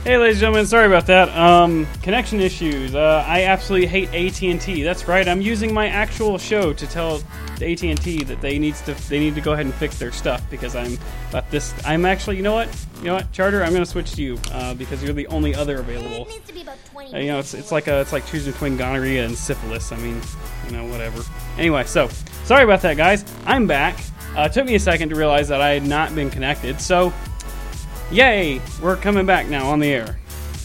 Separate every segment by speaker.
Speaker 1: Hey, ladies and gentlemen, sorry about that. Connection issues. I absolutely hate AT&T. That's right. I'm using my actual show to tell AT&T that they need to go ahead and fix their stuff because I'm actually, you know what, Charter, I'm going to switch to you because you're the only other available.
Speaker 2: It needs to be about 20
Speaker 1: It's like choosing between gonorrhea and syphilis. I mean, whatever. Anyway, so sorry about that, guys. I'm back. It took me a second to realize that I had not been connected. So, yay, we're coming back now on the air.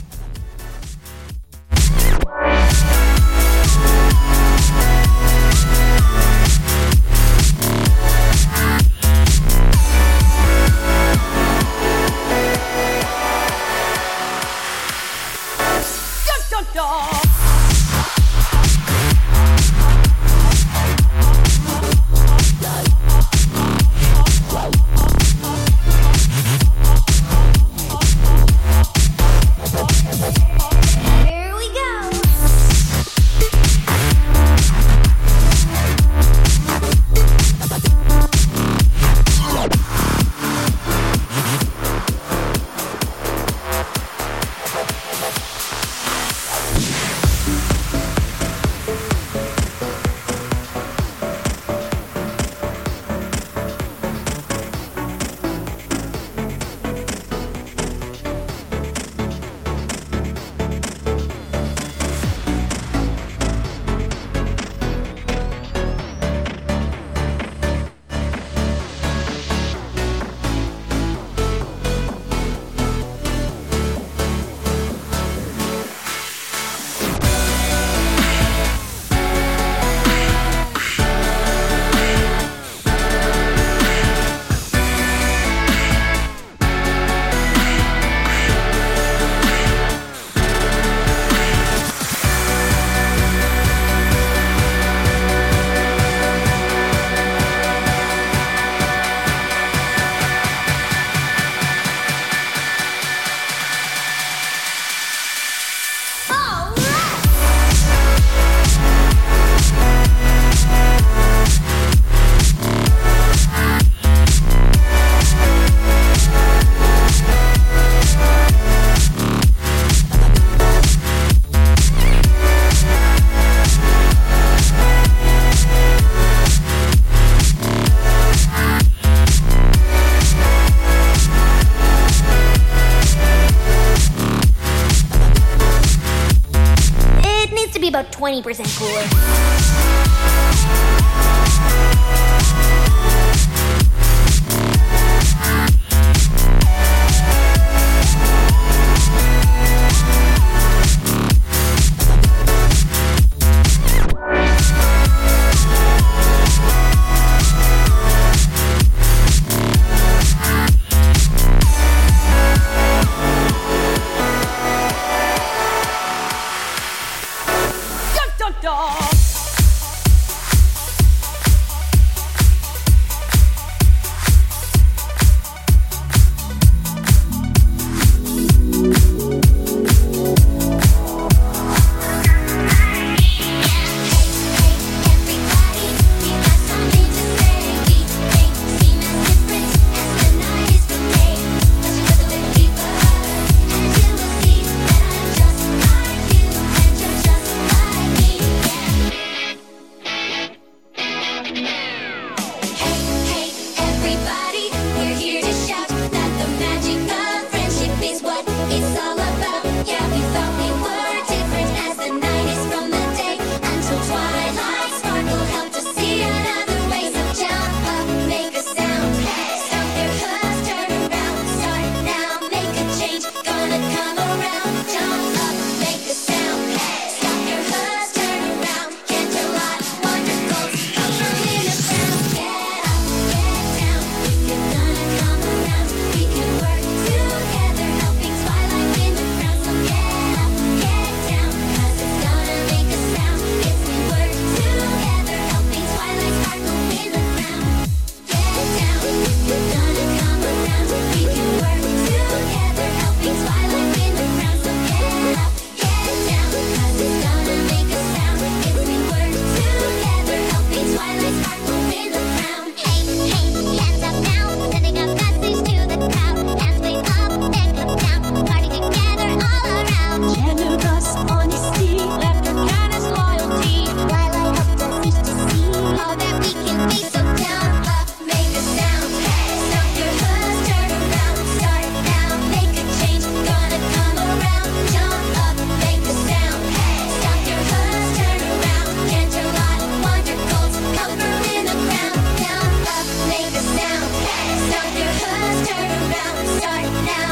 Speaker 2: Here we go. All right. It needs to be about 20% cooler.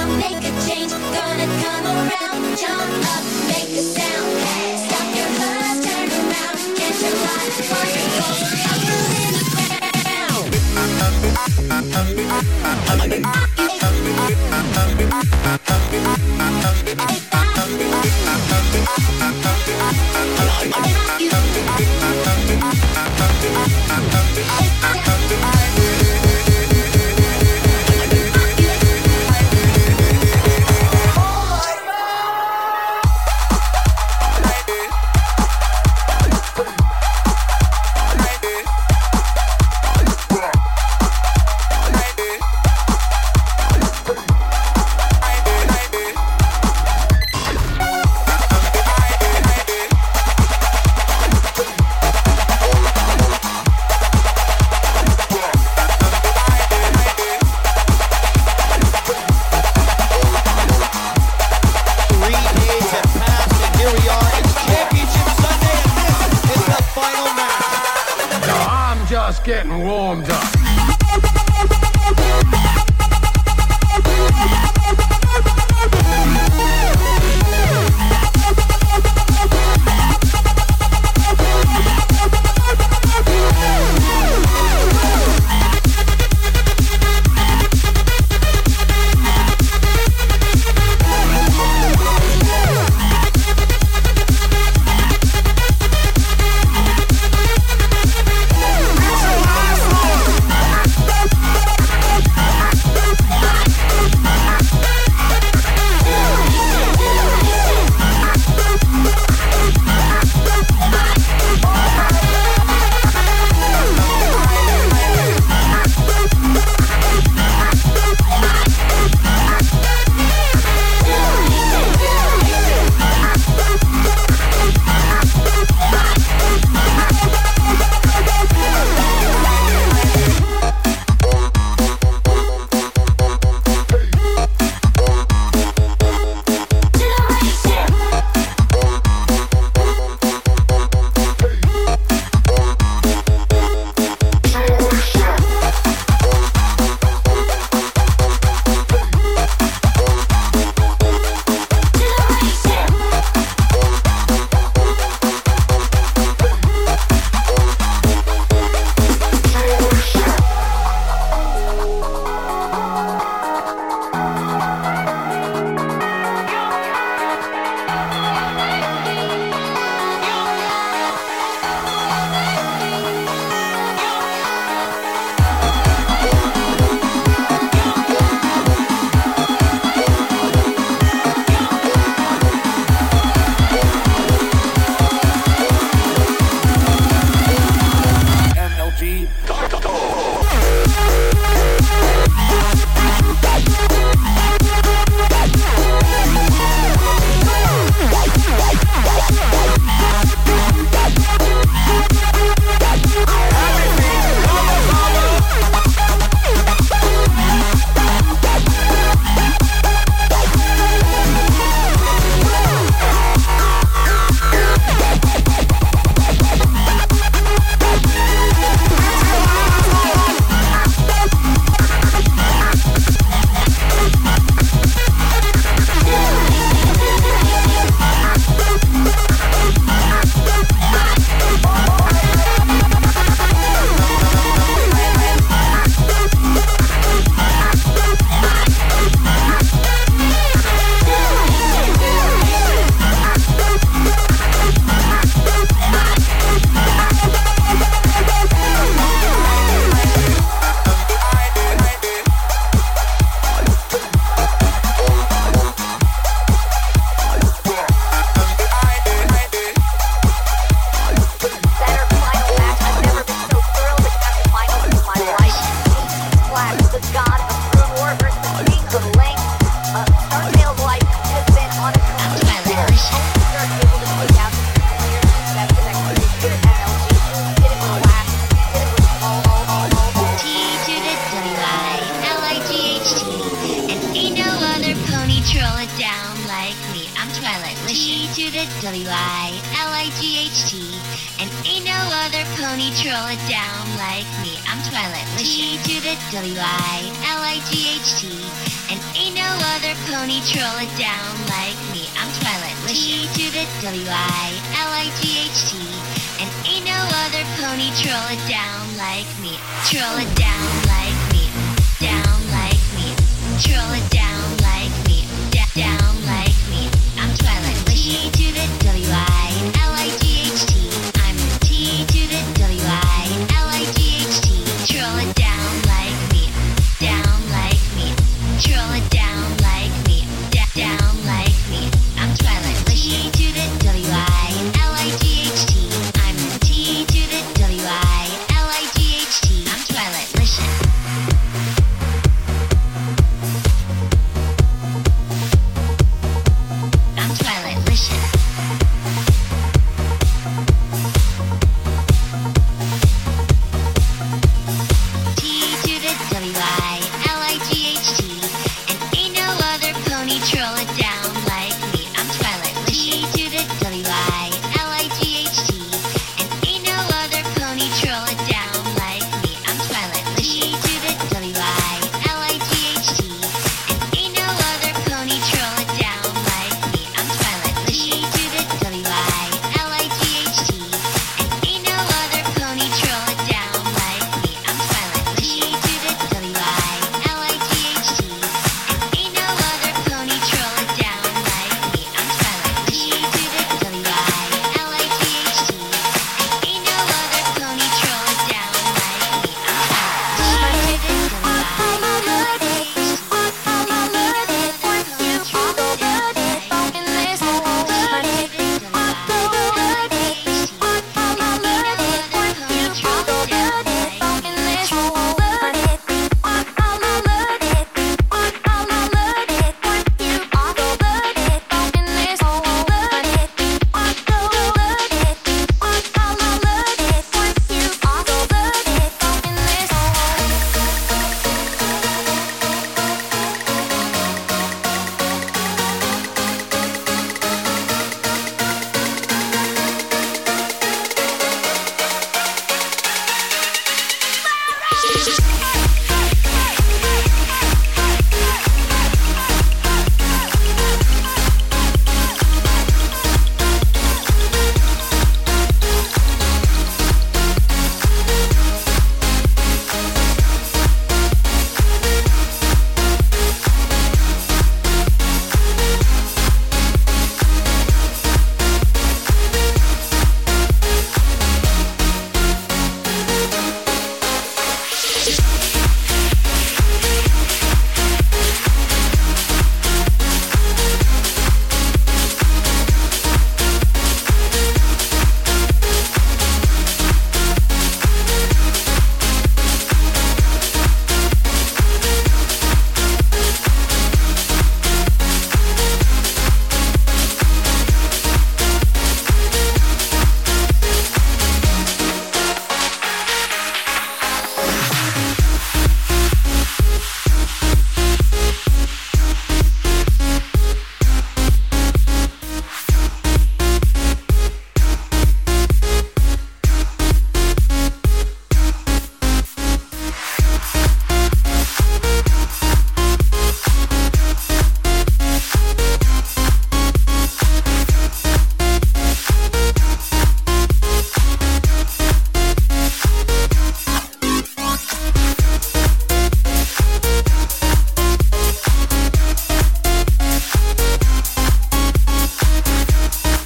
Speaker 2: on, make a change. Gonna come around, jump up, make a sound. Stop your heart, turn around. Get your life on your goals. Up in the ground.
Speaker 3: Getting warmed up.
Speaker 4: W-I-L-I-G-H-T. And ain't no other pony troll it down like me. I'm Twilight Wish. T to the W-I-L-I-G-H-T. And ain't no other pony troll it down like me. I'm Twilight T to the WILIGHT. And ain't no other pony troll it down like me. Troll it down like me. Down like me. Troll it down.